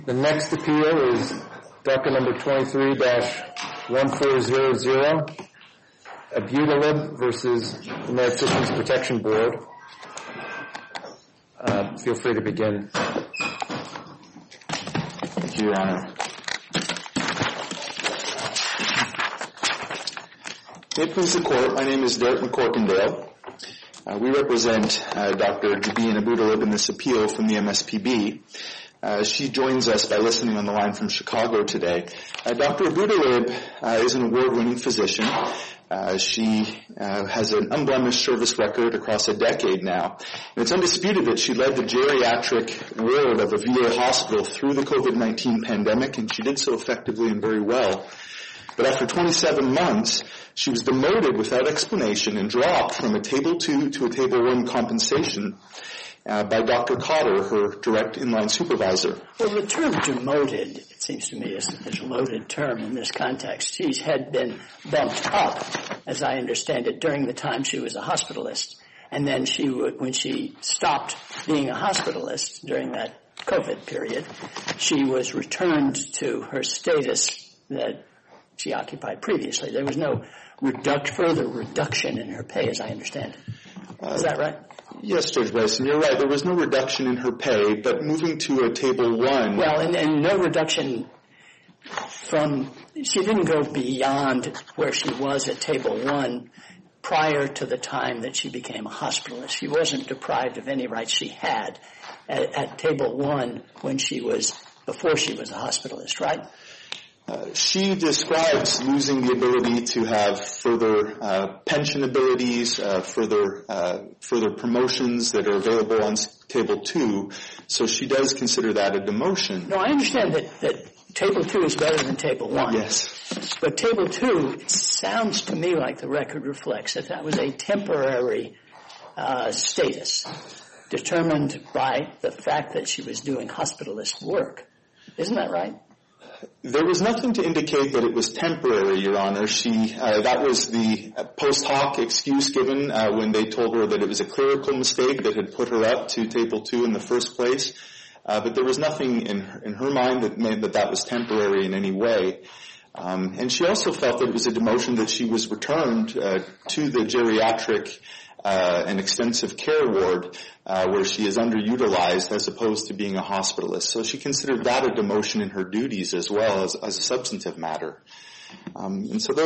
The next appeal is docket number 23-1400, Abutalieb versus the Merit Systems Protection Board. Feel free to begin. Thank you, Your Honor. May it please the Court, my name is Derek McCorkindale. We represent Dr. Jabin Abutalieb in this appeal from the MSPB. She joins us by listening on the line from Chicago today. Dr. Abutalieb is an award-winning physician. She has an unblemished service record across a decade now. And it's undisputed that she led the geriatric ward of a VA hospital through the COVID-19 pandemic, and she did so effectively and very well. But after 27 months, she was demoted without explanation and dropped from a Table 2 to a Table 1 compensation by Dr. Cotter, her direct inline supervisor. Well, the term demoted, it seems to me, is a loaded term in this context. She had been bumped up, as I understand it, during the time she was a hospitalist. And then when she stopped being a hospitalist during that COVID period, she was returned to her status that she occupied previously. There was no further reduction in her pay, as I understand it. Is that right? Yes, Judge Bryson, you're right. There was no reduction in her pay, but moving to a Table 1... Well, and no reduction she didn't go beyond where she was at Table 1 prior to the time that she became a hospitalist. She wasn't deprived of any rights she had at Table 1 before she was a hospitalist, right? She describes losing the ability to have further pension abilities, further promotions that are available on Table 2, so she does consider that a demotion. No, I understand that Table 2 is better than Table 1. Yes. But Table 2, it sounds to me like the record reflects that was a temporary status determined by the fact that she was doing hospitalist work. Isn't that right? There was nothing to indicate that it was temporary, Your Honor. That was the post hoc excuse given when they told her that it was a clerical mistake that had put her up to Table 2 in the first place. But there was nothing in her mind that made that was temporary in any way. And she also felt that it was a demotion that she was returned to the geriatric and extensive care ward where she is underutilized as opposed to being a hospitalist. So she considered that a demotion in her duties as well as a substantive matter. And so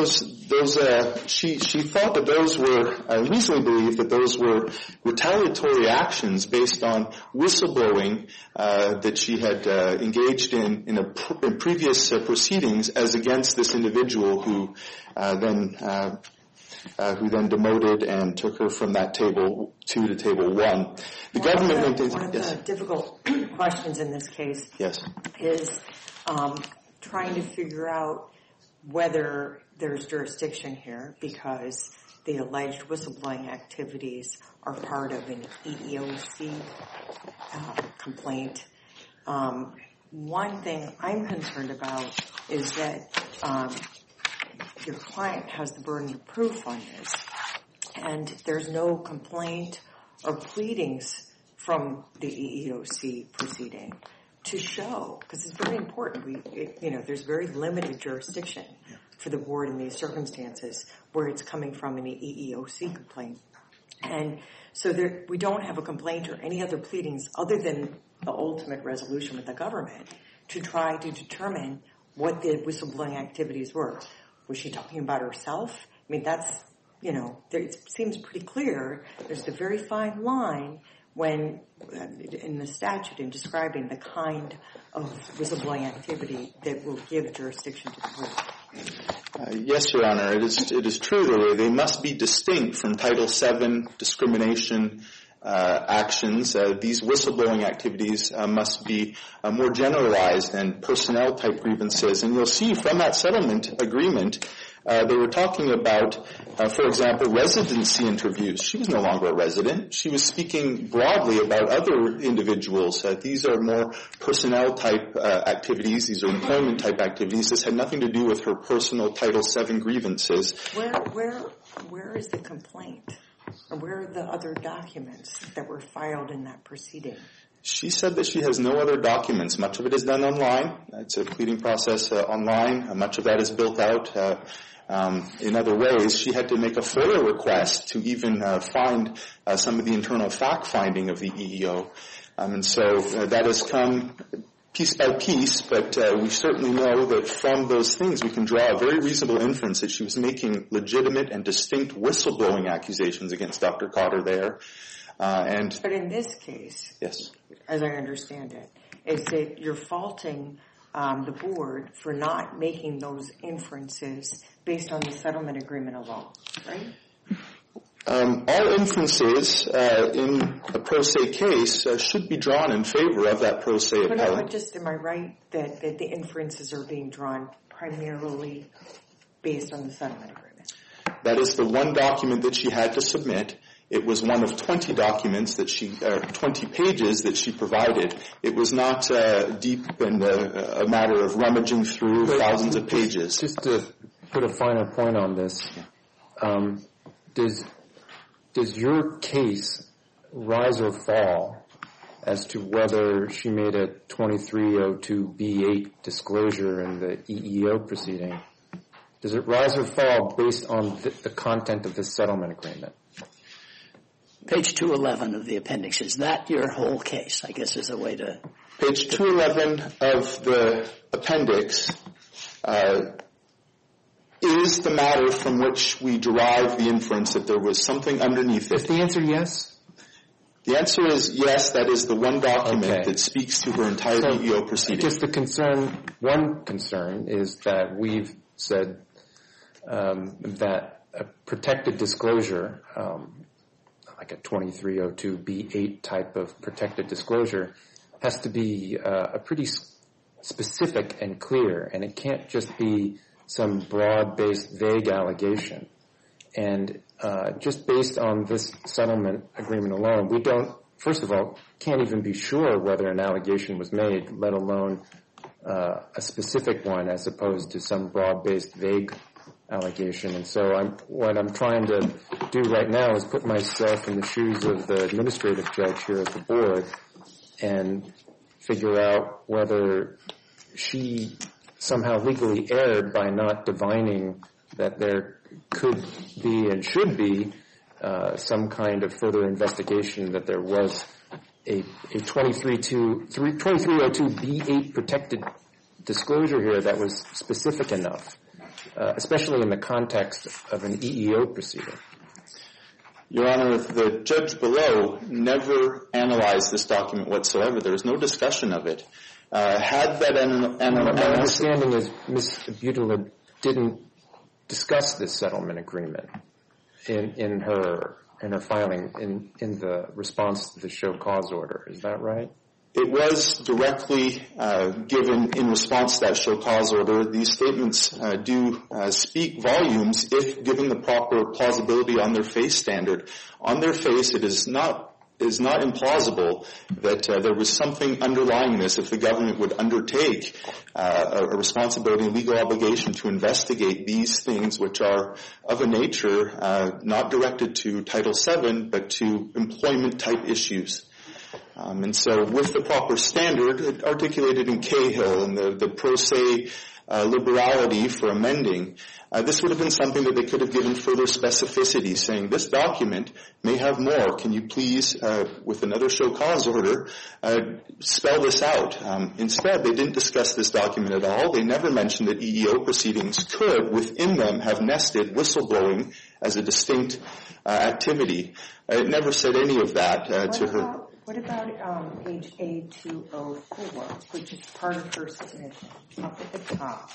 she thought that those were, I reasonably believe that those were retaliatory actions based on whistleblowing that she had engaged in previous proceedings as against this individual who then demoted and took her from that Table 2 to Table 1. The government maintains... One of the difficult questions in this case is trying to figure out whether there's jurisdiction here because the alleged whistleblowing activities are part of an EEOC complaint. One thing I'm concerned about is that your client has the burden of proof on this, and there's no complaint or pleadings from the EEOC proceeding to show, because it's very important. There's very limited jurisdiction for the board in these circumstances where it's coming from an EEOC complaint. And so we don't have a complaint or any other pleadings other than the ultimate resolution with the government to try to determine what the whistleblowing activities were. Was she talking about herself? I mean, it seems pretty clear. There's a very fine line when, in the statute, in describing the kind of whistleblowing activity that will give jurisdiction to the board. Yes, Your Honor. It is true that they must be distinct from Title VII discrimination actions. These whistleblowing activities must be more generalized than personnel-type grievances. And you'll see from that settlement agreement, they were talking about, for example, residency interviews. She was no longer a resident. She was speaking broadly about other individuals. These are more personnel-type activities. These are employment-type activities. This had nothing to do with her personal Title VII grievances. Where is the complaint? Or where are the other documents that were filed in that proceeding? She said that she has no other documents. Much of it is done online. It's a pleading process online. Much of that is built out in other ways. She had to make a FOIA request to even find some of the internal fact-finding of the EEO. And so that has come piece by piece, but we certainly know that from those things we can draw a very reasonable inference that she was making legitimate and distinct whistleblowing accusations against Dr. Cotter there. But in this case, yes, as I understand it, is that you're faulting the board for not making those inferences based on the settlement agreement alone, right? All inferences in a pro se case should be drawn in favor of that pro se appellant. But am I right that the inferences are being drawn primarily based on the settlement agreement? That is the one document that she had to submit. It was one of 20 documents 20 pages that she provided. It was not deep and a matter of rummaging through thousands of pages. Just to put a finer point on this, does your case rise or fall as to whether she made a 2302B8 disclosure in the EEO proceeding? Does it rise or fall based on the content of the settlement agreement? Page 211 of the appendix. Is that your whole case, I guess, is a way to... Page 211 of the appendix is the matter from which we derive the inference that there was something underneath it. Is the answer yes? The answer is yes. That is the one document that speaks to her entire EEO proceeding. Just one concern is that we've said that a protected disclosure, like a 2302B8 type of protected disclosure, has to be a pretty specific and clear, and it can't just be some broad-based vague allegation. And just based on this settlement agreement alone, we first of all, can't even be sure whether an allegation was made, let alone a specific one as opposed to some broad-based vague allegation. And so what I'm trying to do right now is put myself in the shoes of the administrative judge here at the board and figure out whether she somehow legally erred by not divining that there could be and should be some kind of further investigation that there was a 2302B8 protected disclosure here that was specific enough, especially in the context of an EEO proceeding. Your Honor, the judge below never analyzed this document whatsoever. There was no discussion of it. Had that my understanding is Ms. Butela didn't discuss this settlement agreement in her filing in the response to the show cause order. Is that right? It was directly given in response to that show cause order. These statements do speak volumes if given the proper plausibility on their face standard. On their face, it is not implausible that there was something underlying this if the government would undertake a responsibility and legal obligation to investigate these things, which are of a nature not directed to Title VII but to employment-type issues. And so with the proper standard articulated in Cahill and the pro se liberality for amending, this would have been something that they could have given further specificity, saying this document may have more. Can you please, with another show cause order, spell this out? Instead, they didn't discuss this document at all. They never mentioned that EEO proceedings could, within them, have nested whistleblowing as a distinct activity. It never said any of that to her. What about page A204, which is part of her submission, up at the top?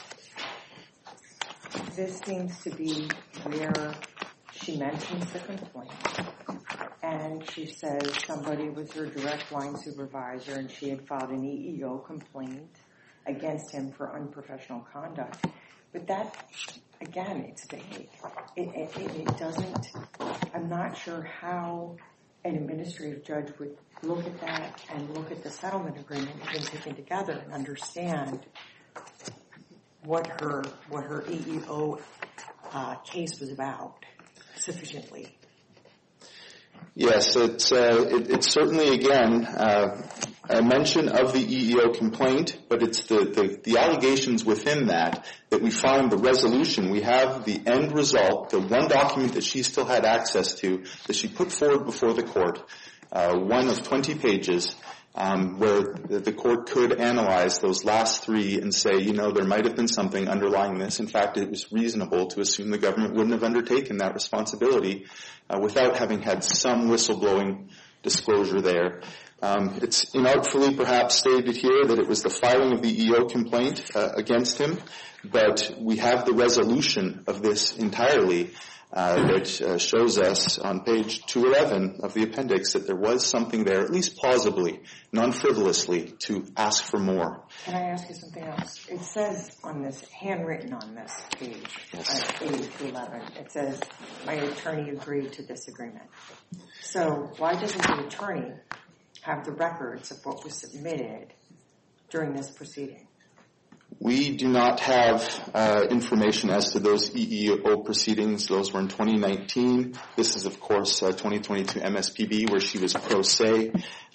This seems to be where she mentions the complaint, and she says somebody was her direct line supervisor and she had filed an EEO complaint against him for unprofessional conduct. But that, again, it's vague. It doesn't, I'm not sure how an administrative judge would look at that and look at the settlement agreement even taken together and understand what her EEO case was about sufficiently. Yes, it's certainly, again, a mention of the EEO complaint, but it's the allegations within that we find the resolution. We have the end result, the one document that she still had access to, that she put forward before the court, one of 20 pages, where the court could analyze those last three and say, there might have been something underlying this. In fact, it was reasonable to assume the government wouldn't have undertaken that responsibility without having had some whistleblowing disclosure there. It's inartfully perhaps stated here that it was the filing of the EEO complaint against him, but we have the resolution of this entirely that shows us on page 211 of the appendix that there was something there, at least plausibly, non-frivolously, to ask for more. Can I ask you something else? It says on this, handwritten on this page, page 211, it says, my attorney agreed to this agreement. So why doesn't the attorney have the records of what was submitted during this proceeding? We do not have information as to those EEO proceedings. Those were in 2019. This is, of course, 2022 MSPB, where she was pro se.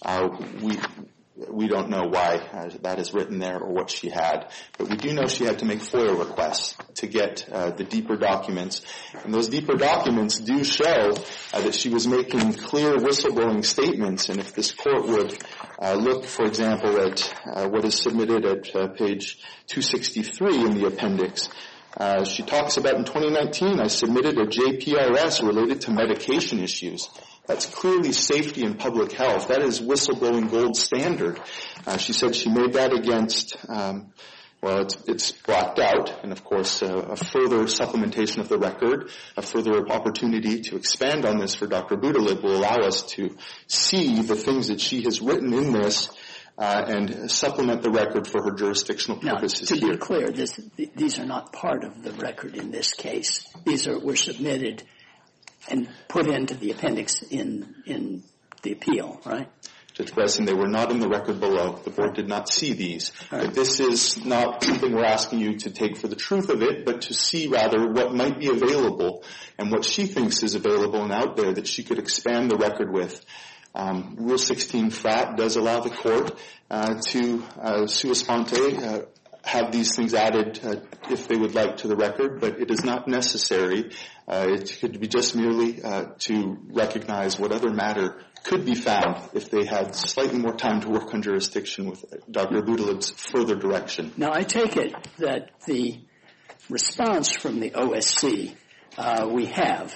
We don't know why that is written there or what she had, but we do know she had to make FOIA requests to get the deeper documents. And those deeper documents do show that she was making clear whistleblowing statements. And if this court would look, for example, at what is submitted at page 263 in the appendix, she talks about in 2019, I submitted a JPRS related to medication issues. That's clearly safety and public health. That is whistleblowing gold standard. She said she made that against, it's blacked out, and of course a further supplementation of the record, a further opportunity to expand on this for Dr. Budalib will allow us to see the things that she has written in this and supplement the record for her jurisdictional purposes. Now, to be clear, these are not part of the record in this case. These were submitted and put into the appendix in the appeal, right? Judge Bresson, they were not in the record below. The board did not see these. Right. But this is not something we're asking you to take for the truth of it, but to see rather what might be available and what she thinks is available and out there that she could expand the record with. Rule 16 FRAT does allow the court to sua sponte, have these things added if they would like to the record, but it is not necessary. It could be just merely to recognize what other matter could be found if they had slightly more time to work on jurisdiction with Dr. Budalib's further direction. Now, I take it that the response from the OSC we have,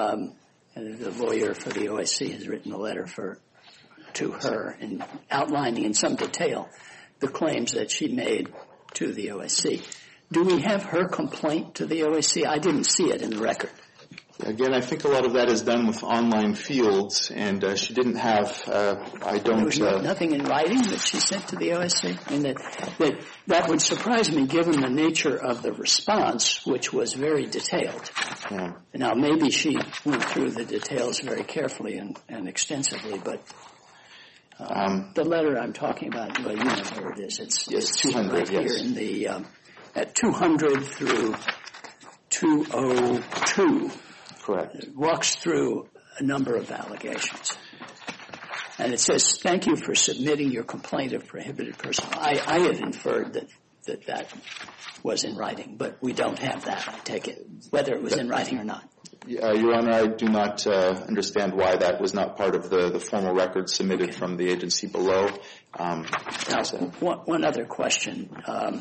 the lawyer for the OSC has written a letter to her and outlining in some detail the claims that she made to the OSC. Do we have her complaint to the OSC? I didn't see it in the record. Again, I think a lot of that is done with online fields, and she didn't have, There was nothing in writing that she sent to the OSC? I mean, that would surprise me given the nature of the response, which was very detailed. Yeah. Now, maybe she went through the details very carefully and extensively, but the letter I'm talking about, well, you know where it is. It's 200, right here in the, at 200 through 202. Correct. It walks through a number of allegations. And it says, thank you for submitting your complaint of prohibited personnel. I had inferred that was in writing, but we don't have that, I take it, whether it was in writing or not. Your Honor, I do not understand why that was not part of the formal record submitted from the agency below. Now, one other question.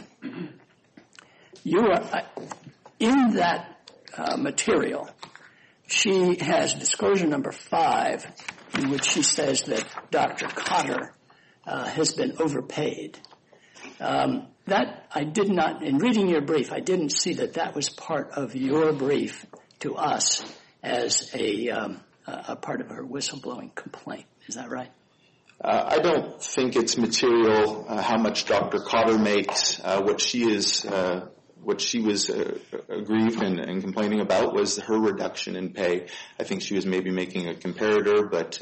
You are in that material. She has disclosure number 5, in which she says that Dr. Cotter has been overpaid. That I did not, in reading your brief, I didn't see that was part of your brief to us as a part of her whistleblowing complaint. Is that right? I don't think it's material how much Dr. Cotter makes. What she was aggrieved and complaining about was her reduction in pay. I think she was maybe making a comparator, but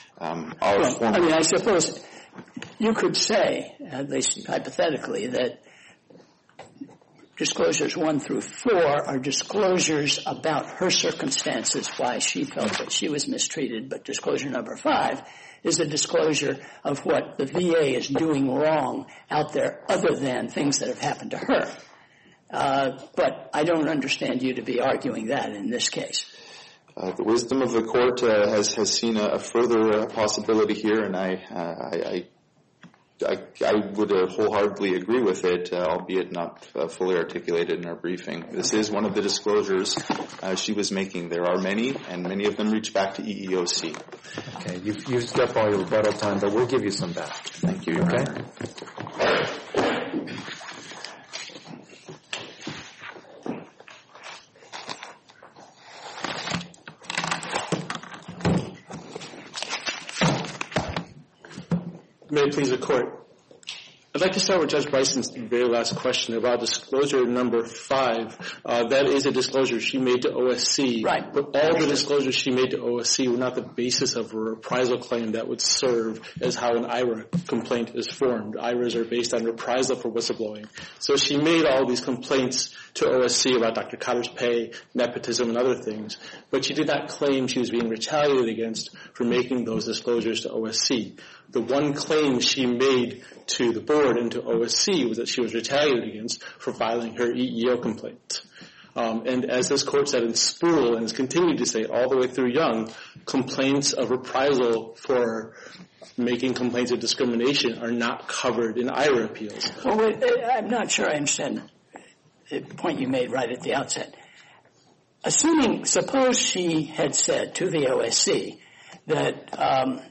I suppose you could say, at least hypothetically, that disclosures 1 through 4 are disclosures about her circumstances, why she felt that she was mistreated, but disclosure number 5 is a disclosure of what the VA is doing wrong out there other than things that have happened to her. But I don't understand you to be arguing that in this case. The wisdom of the court has seen a further possibility here, and I would wholeheartedly agree with it, albeit not fully articulated in our briefing. This is one of the disclosures she was making. There are many, and many of them reach back to EEOC. Okay, you've used up all your rebuttal time, but we'll give you some back. Thank you, Your Honor. May it please the Court. I'd like to start with Judge Bryson's very last question about disclosure number 5. That is a disclosure she made to OSC. Right. But all the disclosures she made to OSC were not the basis of a reprisal claim that would serve as how an IRA complaint is formed. IRAs are based on reprisal for whistleblowing. So she made all these complaints to OSC about Dr. Cotter's pay, nepotism, and other things. But she did not claim she was being retaliated against for making those disclosures to OSC. The one claim she made to the board and to OSC was that she was retaliated against for filing her EEO complaint. And as this court said in Spruill and has continued to say all the way through Young, complaints of reprisal for making complaints of discrimination are not covered in IRA appeals. Well, wait, I'm not sure I understand the point you made right at the outset. Suppose she had said to the OSC that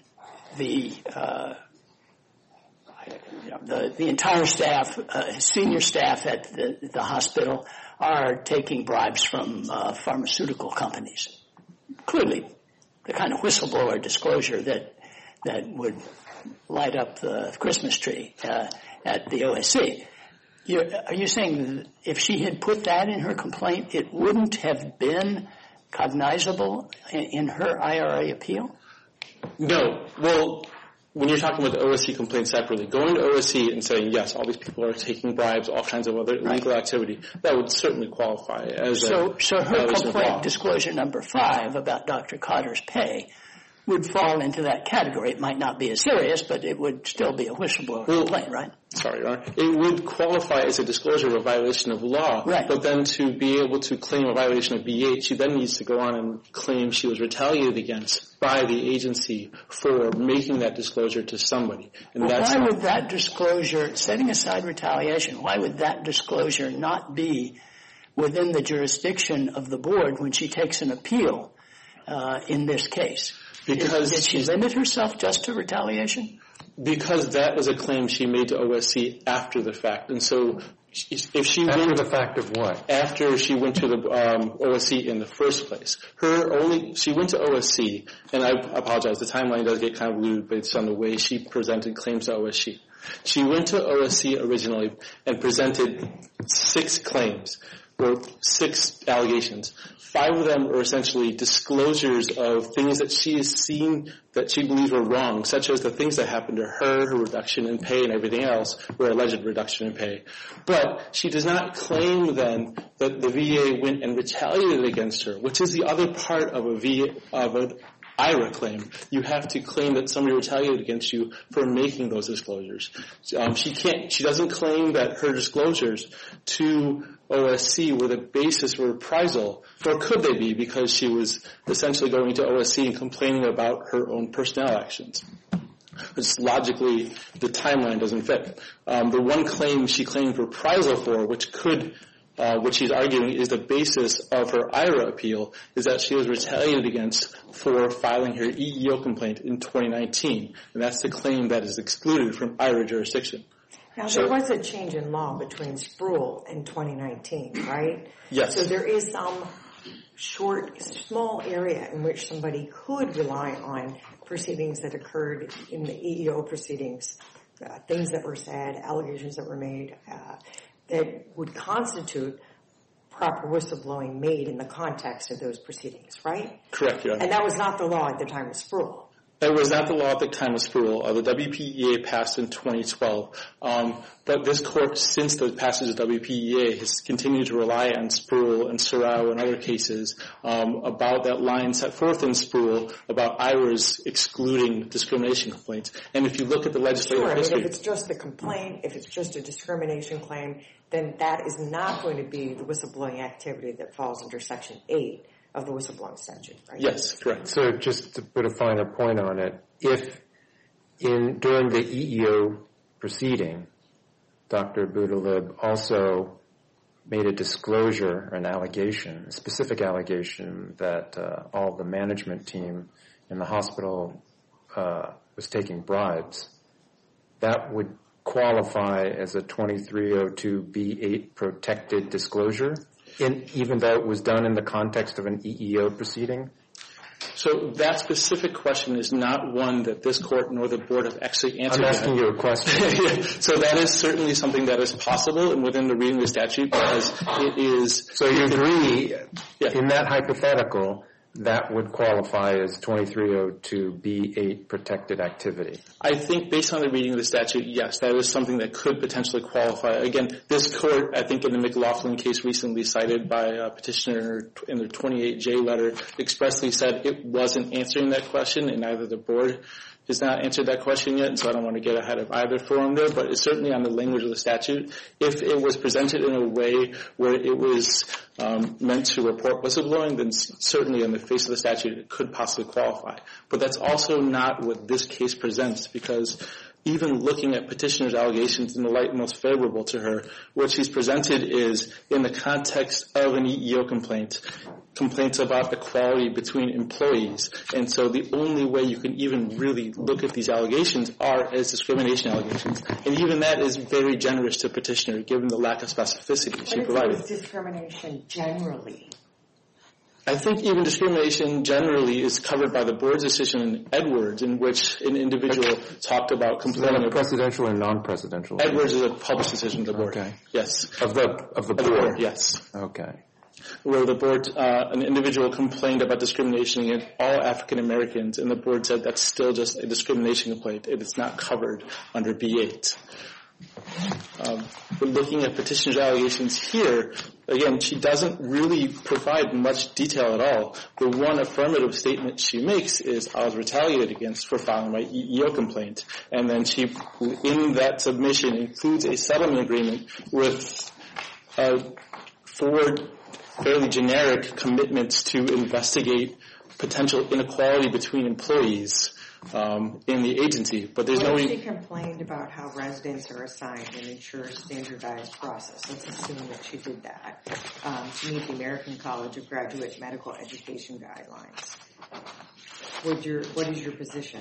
the entire staff, senior staff at the hospital are taking bribes from pharmaceutical companies. Clearly, the kind of whistleblower disclosure that would light up the Christmas tree at the OSC. Are you saying if she had put that in her complaint, it wouldn't have been cognizable in her IRA appeal? No. Well, when you're talking about the OSC complaint separately, going to OSC and saying, yes, all these people are taking bribes, all kinds of other illegal activity, that would certainly qualify as So her complaint, disclosure number 5 about Dr. Cotter's pay, would fall into that category. It might not be as serious, but it would still be a whistleblower complaint, right? Sorry, Your Honor. It would qualify as a disclosure of a violation of law. Right. But then to be able to claim a violation of B8, she then needs to go on and claim she was retaliated against by the agency for making that disclosure to somebody. And why would that disclosure, setting aside retaliation, why would that disclosure not be within the jurisdiction of the board when she takes an appeal in this case? Because did she limit herself just to retaliation? Because that was a claim she made to OSC after the fact. And so if she after the fact of what? After she went to the OSC in the first place. She went to OSC, and I apologize, the timeline does get convoluted based on the way she presented claims to OSC. She went to OSC originally and presented 6 claims, or 6 allegations. 5 of them are essentially disclosures of things that she has seen that she believes were wrong, such as the things that happened to her reduction in pay and everything else were alleged reduction in pay. But she does not claim then that the VA went and retaliated against her, which is the other part of an IRA claim. You have to claim that somebody retaliated against you for making those disclosures. She doesn't claim that her disclosures to OSC were the basis for reprisal, or could they be, because she was essentially going to OSC and complaining about her own personnel actions. It's logically, the timeline doesn't fit. The one claim she claimed reprisal for, which she's arguing is the basis of her IRA appeal, is that she was retaliated against for filing her EEO complaint in 2019. And that's the claim that is excluded from IRA jurisdiction. Now, there was a change in law between Spruill and 2019, right? Yes. So there is some small area in which somebody could rely on proceedings that occurred in the EEO proceedings, things that were said, allegations that were made, that would constitute proper whistleblowing made in the context of those proceedings, right? Correct, Your Honor. And that was not the law at the time of Spruill. It was not the law at the time of Spruill. The WPEA passed in 2012. But this court, since the passage of WPEA, has continued to rely on Spruill and Sorrow and other cases about that line set forth in Spruill about IHRAs excluding discrimination complaints. And if you look at the legislative history... if it's just a complaint, if it's just a discrimination claim, then that is not going to be the whistleblowing activity that falls under Section 8 of the whistleblowing statute, right? Yes, correct. So just to put a finer point on it, if during the EEO proceeding, Dr. Budalib also made a disclosure, an allegation, a specific allegation that all the management team in the hospital was taking bribes, that would qualify as a 2302B8 protected disclosure, even though it was done in the context of an EEO proceeding? So that specific question is not one that this court nor the board have actually answered. I'm asking you a question. So that is certainly something that is possible and within the reading of the statute because it is... So you agree, in that hypothetical, that would qualify as 2302B8 protected activity? I think based on the reading of the statute, yes, that is something that could potentially qualify. Again, this court, I think in the McLaughlin case recently cited by a petitioner in their 28J letter, expressly said it wasn't answering that question, and neither the board has not answered that question yet, and so I don't want to get ahead of either forum there, but it's certainly on the language of the statute. If it was presented in a way where it was meant to report whistleblowing, then certainly in the face of the statute it could possibly qualify. But that's also not what this case presents, because even looking at petitioner's allegations in the light most favorable to her, what she's presented is in the context of an EEO complaint, complaints about equality between employees. And so the only way you can even really look at these allegations are as discrimination allegations. And even that is very generous to petitioner, given the lack of specificity she provided. What is discrimination generally? I think even discrimination generally is covered by the board's decision in Edwards, in which an individual talked about complaining. Is that presidential or non-presidential? Edwards is a published decision of the board. Okay. Yes. Of the board? Yes. Okay. Where the board, an individual complained about discrimination against all African Americans, and the board said that's still just a discrimination complaint. It is not covered under B8. But looking at petitioner's allegations here, again, she doesn't really provide much detail at all. The one affirmative statement she makes is, I was retaliated against for filing my EEO complaint. And then she, in that submission, includes a settlement agreement with 4 fairly generic commitments to investigate potential inequality between employees in the agency, but there's no... She complained about how residents are assigned and ensure a standardized process. Let's assume that she did that to meet the American College of Graduate Medical Education guidelines. What is your position?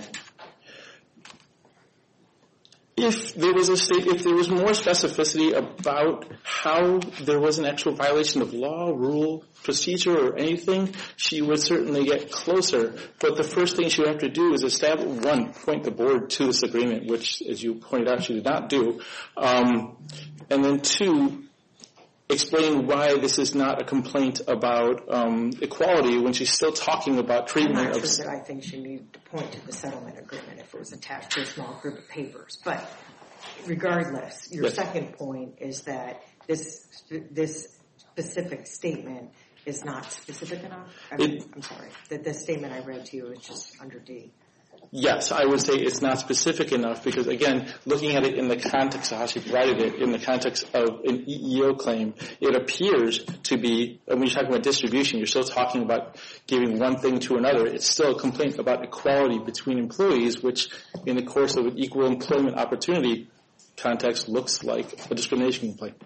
If there was more specificity about how there was an actual violation of law, rule, procedure, or anything, she would certainly get closer. But the first thing she would have to do is establish, one, point the board to this agreement, which, as you pointed out, she did not do. And then 2, explain why this is not a complaint about equality when she's still talking about treatment. I'm not sure that I think she needed to point to the settlement agreement if it was attached to a small group of papers. But regardless, your second point is that this specific statement is not specific enough? I'm sorry, that the statement I read to you is just under D. Yes, I would say it's not specific enough because, again, looking at it in the context of how she provided it, in the context of an EEO claim, it appears to be, when you're talking about distribution, you're still talking about giving one thing to another. It's still a complaint about equality between employees, which in the course of an equal employment opportunity context looks like a discrimination complaint.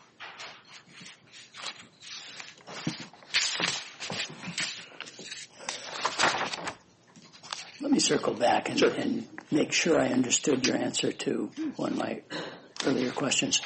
Let me circle back and make sure I understood your answer to one of my earlier questions.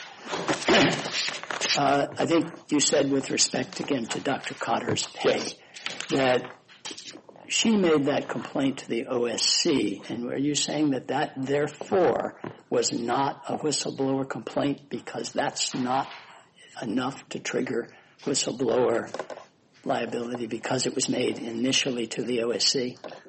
I think you said with respect, again, to Dr. Cotter's pay, that she made that complaint to the OSC, and were you saying that therefore was not a whistleblower complaint because that's not enough to trigger whistleblower liability because it was made initially to the OSC?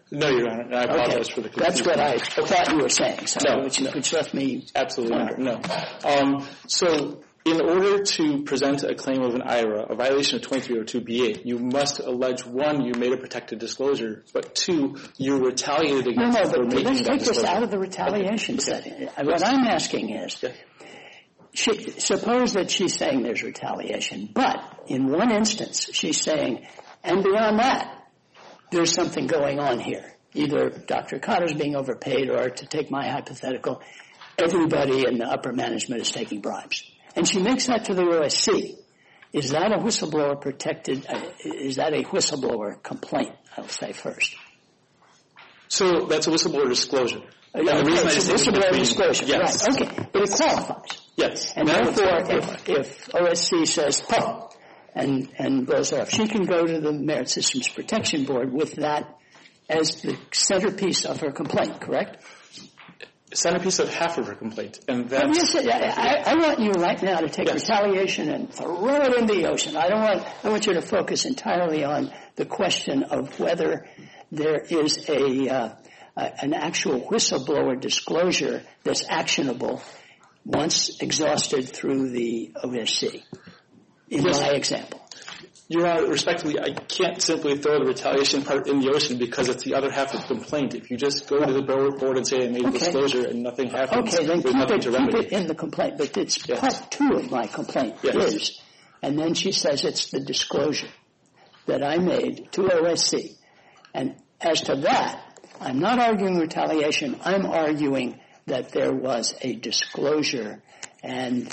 No, Your Honor. And I apologize for the confusion. That's what I thought you were saying. So No. which left me... Absolutely not. No. So in order to present a claim of an IRA, a violation of 2302B8, you must allege, one, you made a protected disclosure, but two, you retaliated against No, for but making let's that take this disclosure. out of the retaliation setting. What I'm asking is, suppose that she's saying there's retaliation, but in one instance she's saying, and beyond that, there's something going on here. Either Dr. Cotter's being overpaid, or, to take my hypothetical, everybody in the upper management is taking bribes. And she makes that to the OSC. Is that a whistleblower protected, is that a whistleblower complaint, I'll say first? So that's a whistleblower disclosure. Yeah, the reason I it's a distinguish whistleblower between- disclosure. Yes. Right, okay. But it qualifies. Yes. And That would therefore, qualify. if OSC says, oh, and blows off, she can go to the Merit Systems Protection Board with that as the centerpiece of her complaint, correct? Centerpiece of half of her complaint. And Well, that's... yes, I want you right now to take retaliation and throw it in the ocean. I want you to focus entirely on the question of whether there is an actual whistleblower disclosure that's actionable once exhausted through the OSC, in my example. Your Honor, respectfully, I can't simply throw the retaliation part in the ocean because it's the other half of the complaint. If you just go to the board and say I made a disclosure and nothing happens, Okay, then there's nothing to remedy. keep it in the complaint. But it's part two of my complaint is, and then she says it's the disclosure that I made to OSC. And as to that, I'm not arguing retaliation. I'm arguing that there was a disclosure and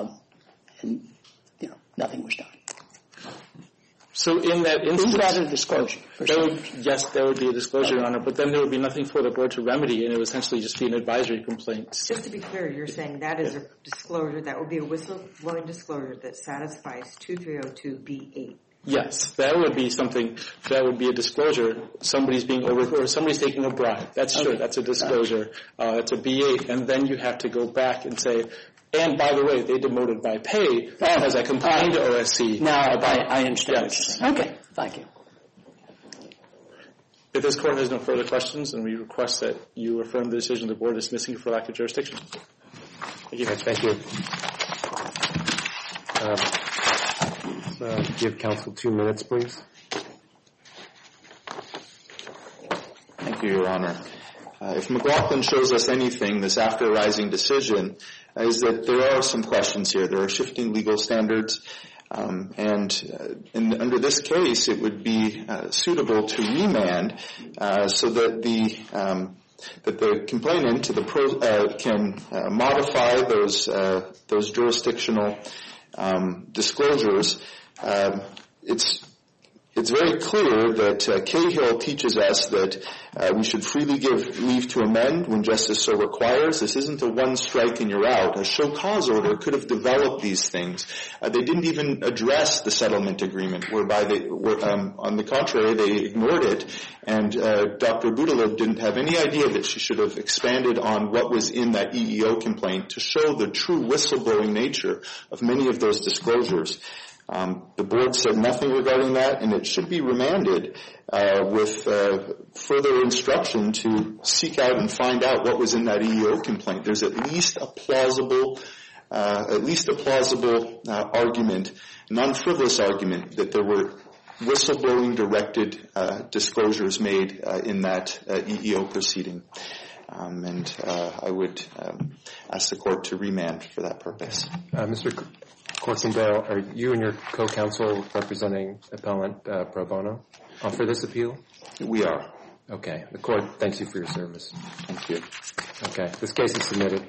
nothing was done. So in that instance... Is that a disclosure? There would be a disclosure, Your Honor, but then there would be nothing for the board to remedy, and it would essentially just be an advisory complaint. Just to be clear, you're saying that is a disclosure, that would be a whistleblowing disclosure that satisfies 2302B8. Yes, that would be something, that would be a disclosure. Somebody's being or somebody's taking a bribe. That's true. That's a disclosure. That's a B8. And then you have to go back and say, and by the way, they demoted by pay as I complained to OSC. Now I understand. Yes. Okay, thank you. If this court has no further questions, then we request that you affirm the decision of the board dismissing it for lack of jurisdiction. Thank you. Thank you. Give counsel 2 minutes, please. Thank you, Your Honor. If McLaughlin shows us anything, this after-arising decision, is that there are some questions here. There are shifting legal standards, and under this case, it would be suitable to remand so that the complainant can modify those jurisdictional disclosures. It's very clear that Cahill teaches us that we should freely give leave to amend when justice so requires. This isn't a one strike and you're out. A show cause order could have developed these things. They didn't even address the settlement agreement, whereby on the contrary, they ignored it, and Dr. Budalev didn't have any idea that she should have expanded on what was in that EEO complaint to show the true whistleblowing nature of many of those disclosures. The board said nothing regarding that, and it should be remanded with further instruction to seek out and find out what was in that EEO complaint. There's at least a plausible argument, non-frivolous argument, that there were whistleblowing directed disclosures made in that EEO proceeding. And I would ask the court to remand for that purpose. Mr. Corsendale, are you and your co-counsel representing appellant pro bono for this appeal? We are. Okay. The court thanks you for your service. Thank you. Okay. This case is submitted.